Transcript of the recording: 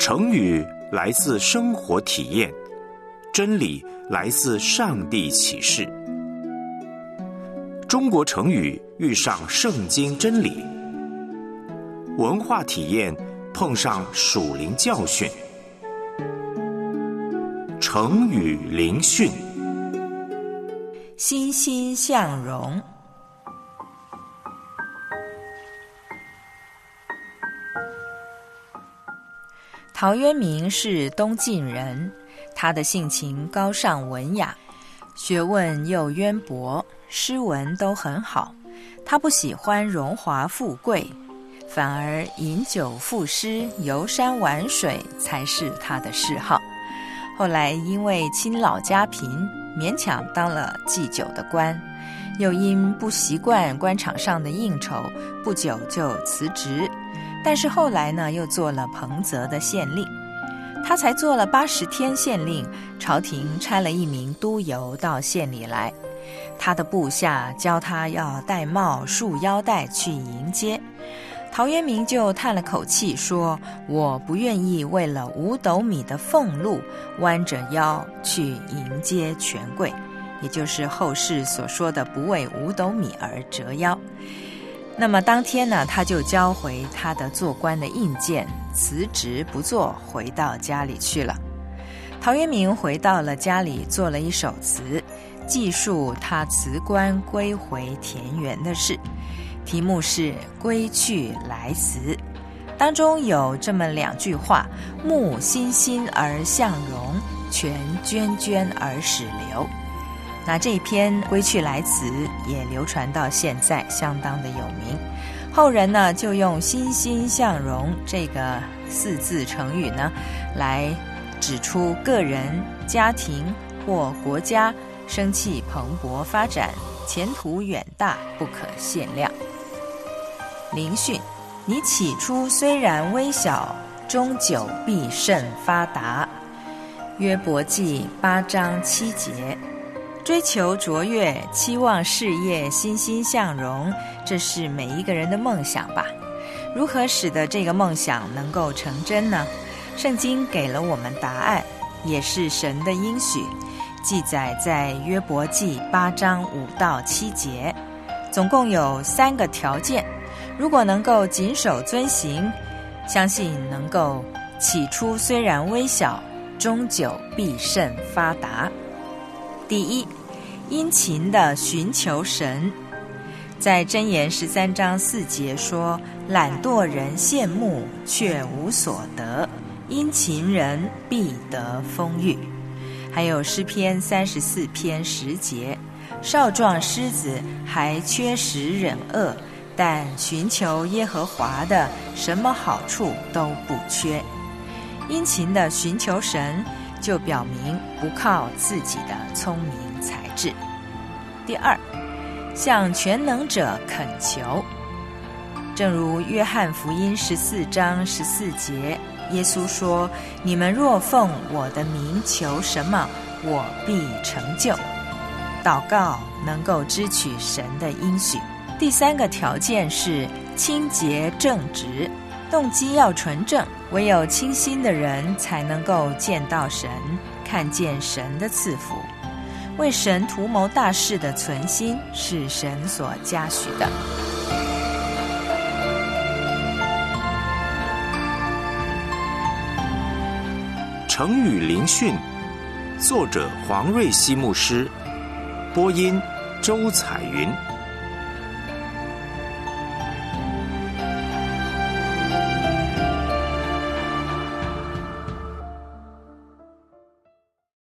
成语来自生活体验，真理来自上帝启示。中国成语遇上圣经真理，文化体验碰上属灵教训。成语灵讯， 欣欣向荣。陶渊明是东晋人，他的性情高尚文雅，学问又渊博，诗文都很好。他不喜欢荣华富贵，反而饮酒赋诗、游山玩水才是他的嗜好。后来因为亲老家贫，勉强当了祭酒的官，又因不习惯官场上的应酬，不久就辞职。但是后来呢，又做了彭泽的县令。他才做了80天县令，朝廷差了一名督邮到县里来。他的部下教他要戴帽、束腰带去迎接。陶渊明就叹了口气说：我不愿意为了5斗米的俸禄弯着腰去迎接权贵，也就是后世所说的不为5斗米而折腰。那么当天呢，他就交回他的做官的印鉴，辞职不做，回到家里去了。陶渊明回到了家里，做了一首词，记述他辞官归回田园的事，题目是《归去来辞》。当中有这么2句话：木欣欣而向荣，泉涓涓而始流。那这篇《归去来辞》也流传到现在，相当的有名。后人呢，就用欣欣向荣这个4字成语呢，来指出个人、家庭或国家生气蓬勃发展，前途远大，不可限量。灵讯：你起初虽然微小，终久必甚发达。约伯记8章7节。追求卓越，期望事业欣欣向荣，这是每一个人的梦想吧？如何使得这个梦想能够成真呢？圣经给了我们答案，也是神的应许，记载在约伯记8章5到7节，总共有3个条件，如果能够谨守遵行，相信能够起初虽然微小，终久必甚发达。第一，殷勤的寻求神。在箴言13章4节说：懒惰人羡慕，却无所得；殷勤人必得丰裕。还有诗篇34篇10节：少壮狮子还缺食忍饿，但寻求耶和华的，什么好处都不缺。殷勤的寻求神，就表明不靠自己的聪明才智。第二，向全能者恳求。正如约翰福音14章14节，耶稣说：你们若奉我的名求什么，我必成就。祷告能够支取神的应许。第3个条件是清洁正直，动机要纯正，唯有清心的人才能够见到神，看见神的赐福。为神图谋大事的存心是神所嘉许的。 成语灵讯，作者黄瑞希牧师，播音周彩云。